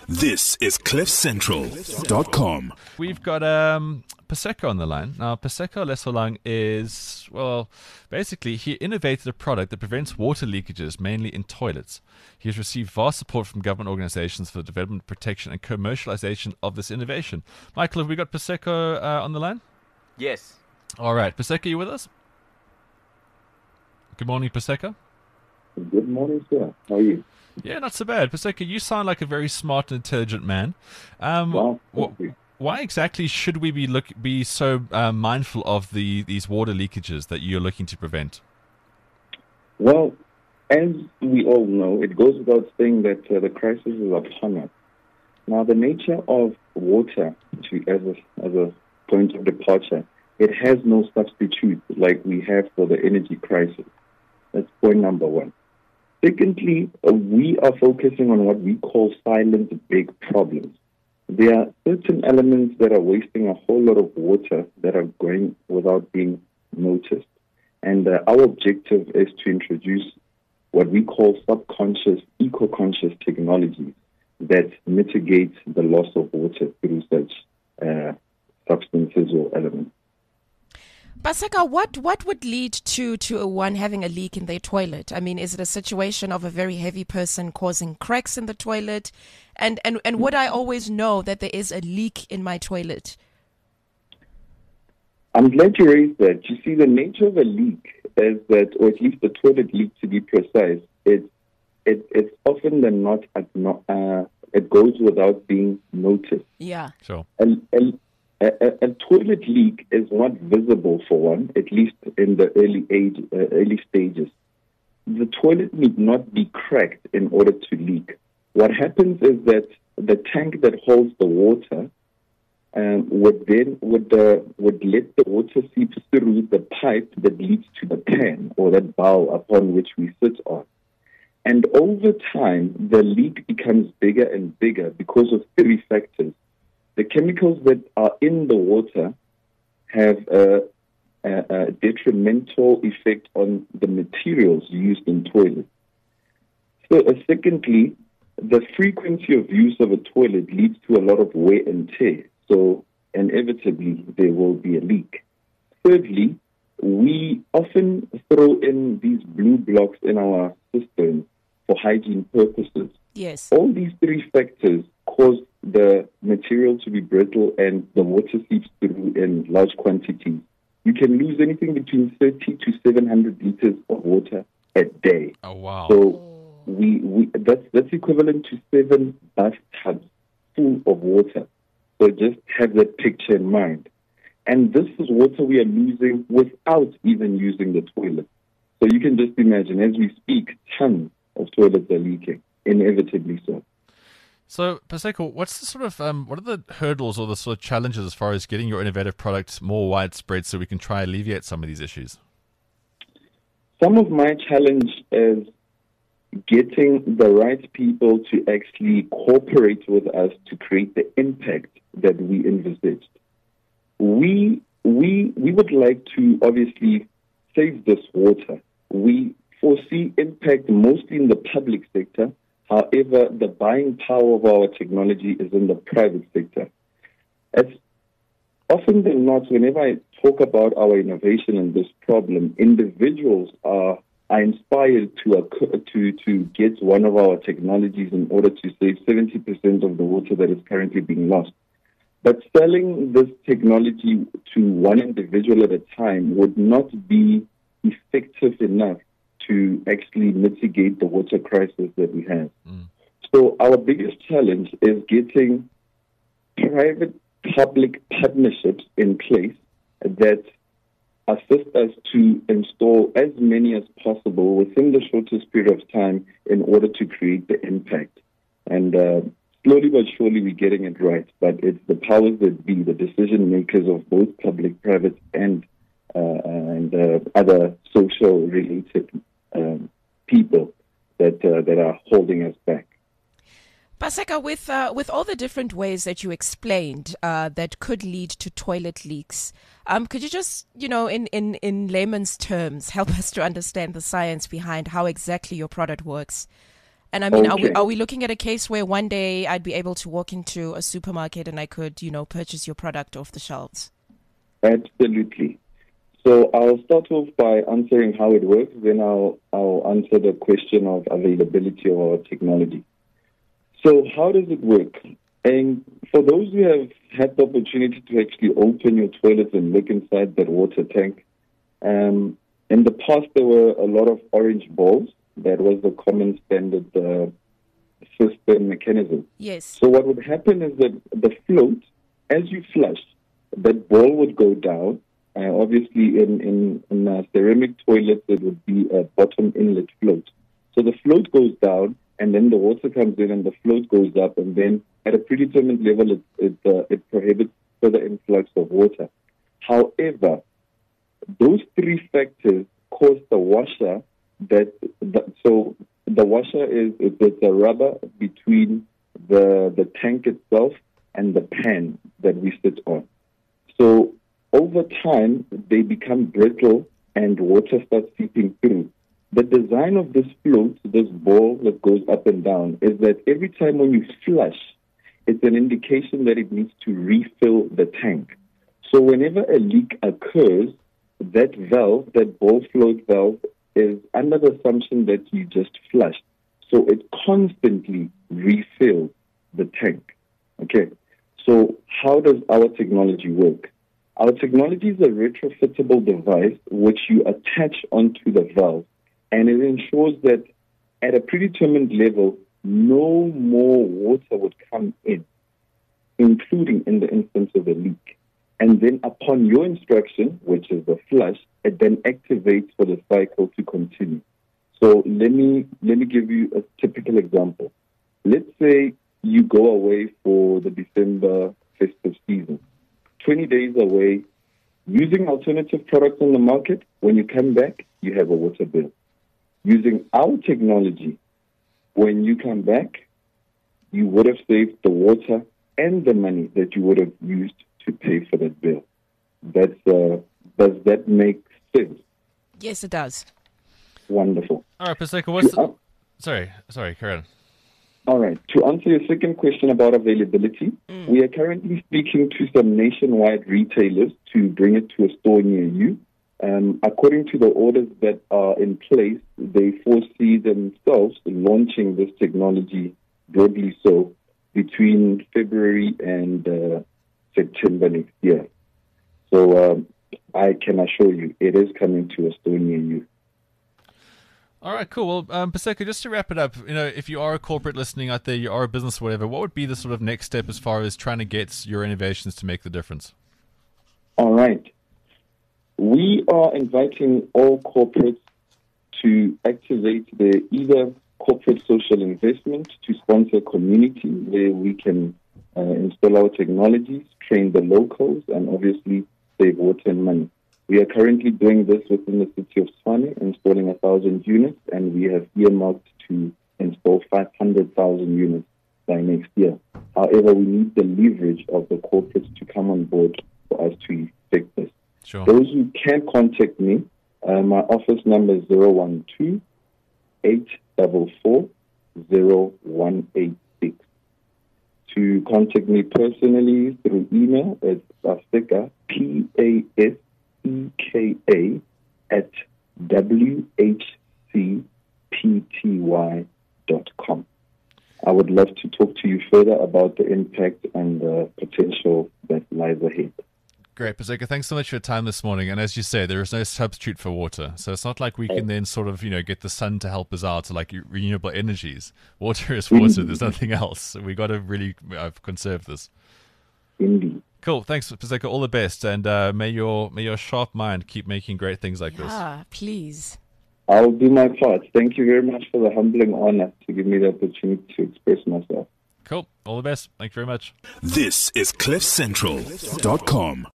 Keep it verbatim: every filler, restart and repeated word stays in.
This is cliff central dot com. We've got um, Paseka on the line. Now, Paseka Lesolang is, well, basically, he innovated a product that prevents water leakages, mainly in toilets. He has received vast support from government organizations for the development, protection, and commercialization of this innovation. Michael, have we got Paseka uh, on the line? Yes. All right. Paseka, you with us? Good morning, Paseka. Good morning, sir. How are you? Yeah, not so bad. Paseka, you sound like a very smart and intelligent man. Um, Wow, wh- thank you. why exactly should we be look be so uh, mindful of the these water leakages that you're looking to prevent? Well, as we all know, it goes without saying that uh, the crisis is upon us. Now, the nature of water, to, as a as a point of departure, it has no substitute like we have for the energy crisis. That's point number one. Secondly, uh, we are focusing on what we call silent big problems. There are certain elements that are wasting a whole lot of water that are going without being noticed. And uh, our objective is to introduce what we call subconscious, eco-conscious technologies that mitigate the loss of water through such uh, substances or elements. Paseka, what, what would lead to, to a one having a leak in their toilet? I mean, is it a situation of a very heavy person causing cracks in the toilet? And, and, and would I always know that there is a leak in my toilet? I'm glad you raised that. You see, the nature of a leak is that, or at least the toilet leak to be precise, it, it, it's often than not, uh, it goes without being noticed. Yeah. Sure. And, and A, a, a toilet leak is not visible for one, at least in the early age, uh, early stages. The toilet need not be cracked in order to leak. What happens is that the tank that holds the water um, would then would uh, would let the water seep through the pipe that leads to the pan or that bowl upon which we sit on. And over time, the leak becomes bigger and bigger because of three factors. The chemicals that are in the water have a, a, a detrimental effect on the materials used in toilets. So, uh, secondly, the frequency of use of a toilet leads to a lot of wear and tear. So, inevitably, there will be a leak. Thirdly, we often throw in these blue blocks in our systems for hygiene purposes. Yes. All these three factors cause the material to be brittle and the water seeps through in large quantities. You can lose anything between thirty to seven hundred liters of water a day. Oh, wow. So we, we that's that's equivalent to seven bathtubs full of water. So just have that picture in mind. And this is water we are losing without even using the toilet. So you can just imagine, as we speak, tons of toilets are leaking, inevitably so. So, Paseka, what's the sort of um, what are the hurdles or the sort of challenges as far as getting your innovative product more widespread so we can try and alleviate some of these issues? Some of my challenge is getting the right people to actually cooperate with us to create the impact that we envisaged. We we we would like to obviously save this water. We foresee impact mostly in the public sector. However, the buying power of our technology is in the private sector. As often than not, whenever I talk about our innovation and this problem, individuals are, are inspired to, uh, to, to get one of our technologies in order to save seventy percent of the water that is currently being lost. But selling this technology to one individual at a time would not be effective enough to actually mitigate the water crisis that we have. Mm. So our biggest challenge is getting private-public partnerships in place that assist us to install as many as possible within the shortest period of time in order to create the impact. And uh, slowly but surely we're getting it right, but it's the powers that be, the decision makers of both public, private, and uh, and uh, other social-related Um, people that uh, that are holding us back. Paseka, with uh, with all the different ways that you explained uh, that could lead to toilet leaks, um, could you just, you know, in, in, in layman's terms, help us to understand the science behind how exactly your product works? And I mean, Okay. are we are we looking at a case where one day I'd be able to walk into a supermarket and I could, you know, purchase your product off the shelves? Absolutely. So I'll start off by answering how it works, then I'll I'll answer the question of availability of our technology. So how does it work? And for those who have had the opportunity to actually open your toilet and look inside that water tank, um, in the past there were a lot of orange balls. That was the common standard uh, system mechanism. Yes. So what would happen is that the float, as you flush, that ball would go down. Uh, obviously, in, in, in uh, ceramic toilets, it would be a bottom inlet float. So the float goes down, and then the water comes in, and the float goes up, and then at a predetermined level, it it, uh, it prohibits further influx of water. However, those three factors cause the washer that, that so the washer is it's a rubber between the the tank itself and the pan that we sit on. So over time, they become brittle and water starts seeping through. The design of this float, this ball that goes up and down, is that every time when you flush, it's an indication that it needs to refill the tank. So whenever a leak occurs, that valve, that ball float valve, is under the assumption that you just flushed. So it constantly refills the tank. Okay. So how does our technology work? Our technology is a retrofittable device which you attach onto the valve, and it ensures that at a predetermined level, no more water would come in, including in the instance of a leak. And then upon your instruction, which is the flush, it then activates for the cycle to continue. So let me let me give you a typical example. Let's say you go away for the December festive season. twenty days away, using alternative products on the market, when you come back, you have a water bill. Using our technology, when you come back, you would have saved the water and the money that you would have used to pay for that bill. That's, uh, does that make sense? Yes, it does. Wonderful. All right, Paseka, what's the... Uh, Sorry, sorry, Karen. All right. To answer your second question about availability, mm. we are currently speaking to some nationwide retailers to bring it to a store near you. Um, according to the orders that are in place, they foresee themselves launching this technology broadly so between February and uh, September next year. So um, I can assure you it is coming to a store near you. All right, cool. Well, um, Paseka, just to wrap it up, you know, if you are a corporate listening out there, you are a business, whatever, what would be the sort of next step as far as trying to get your innovations to make the difference? All right. We are inviting all corporates to activate their either corporate social investment to sponsor a community where we can uh, install our technologies, train the locals, and obviously save water and money. We are currently doing this within the city of Tshwane, installing one thousand units, and we have earmarked to install five hundred thousand units by next year. However, we need the leverage of the corporates to come on board for us to effect this. Sure. Those who can contact me, uh, my office number is zero one two, eight four four, zero one eight six. To contact me personally through email, it's Paseka, P A S E K A, at W H C P T Y dot com. I would love to talk to you further about the impact and the potential that lies ahead. Great, Paseka. Thanks so much for your time this morning. And as you say, there is no substitute for water. So it's not like we can then sort of, you know, get the sun to help us out, or like renewable energies. Water is water. There's nothing else. We got to really uh, conserve this. Indeed. Cool. Thanks, Paseka. All the best. And uh, may your may your sharp mind keep making great things like yeah, this. Ah, please. I'll do my part. Thank you very much for the humbling honor to give me the opportunity to express myself. Cool. All the best. Thank you very much. This is cliff central dot com.